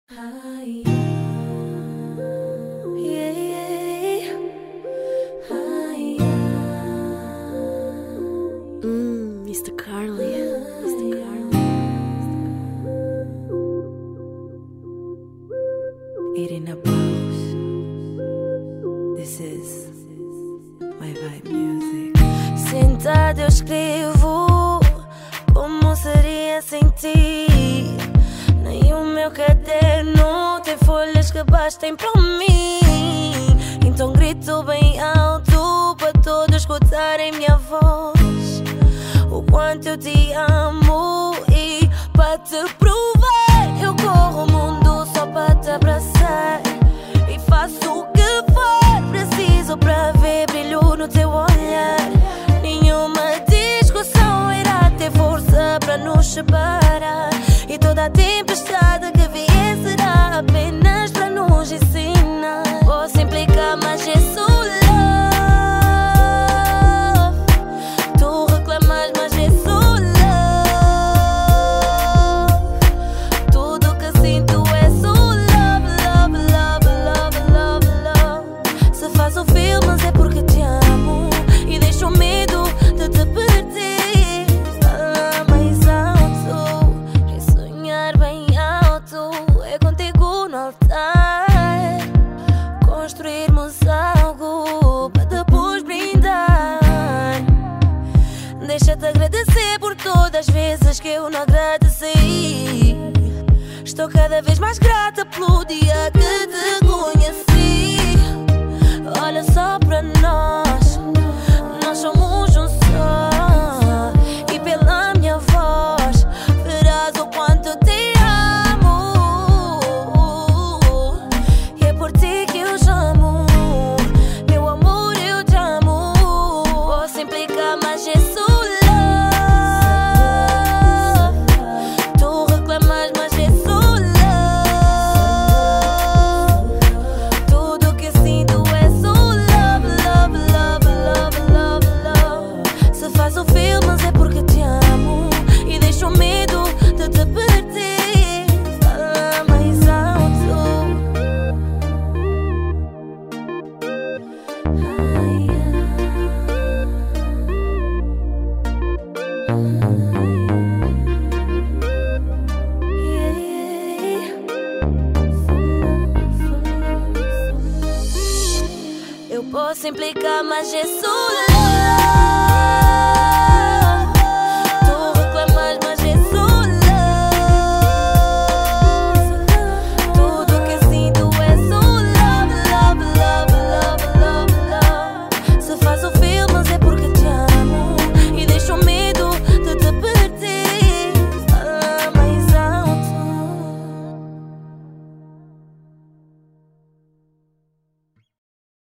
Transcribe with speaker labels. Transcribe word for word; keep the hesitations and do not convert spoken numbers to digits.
Speaker 1: Ai, yeah, yeah. Ai, mm, mister Carly, mister Carly. Irina Paus. This is my vibe music. Sentado eu escrevo como seria sem ti. Nem o meu caderno tem folhas que bastem para mim. Então grito bem alto para todos escutarem minha voz. O quanto eu te amo e para te provar eu corro o mundo só para te abraçar. E faço o que for preciso para ver brilho no teu olhar. Nenhuma discussão irá ter força para nos separar. E toda a tempestade que vier será apenas para nos ensinar. Posso implicar, mas é só love. Tu reclamas, mas é só love. Tudo que sinto é só love, love, love, love, love, love. Se faço filmes é porque te amo e deixo medo de te perder. Fala mais alto, é sonhar bem alto. É contigo no altar, construirmos algo para depois brindar. Deixa-te agradecer por todas as vezes que eu não agradeci. Estou cada vez mais grata pelo dia que te conheci. Olha só para nós, nós somos um só. E pela minha voz verás o quanto te amo. E é por ti que eu chamo, meu amor, eu te amo. Posso implicar, mas é só love. Tu reclamas, mas é só love. Tudo que sinto é só love, love, love, love, love, love. Se faço filmes é porque te amo e deixo medo de te perder. Fala mais alto. Ai, yeah, yeah. Eu posso implicar, mas é só love.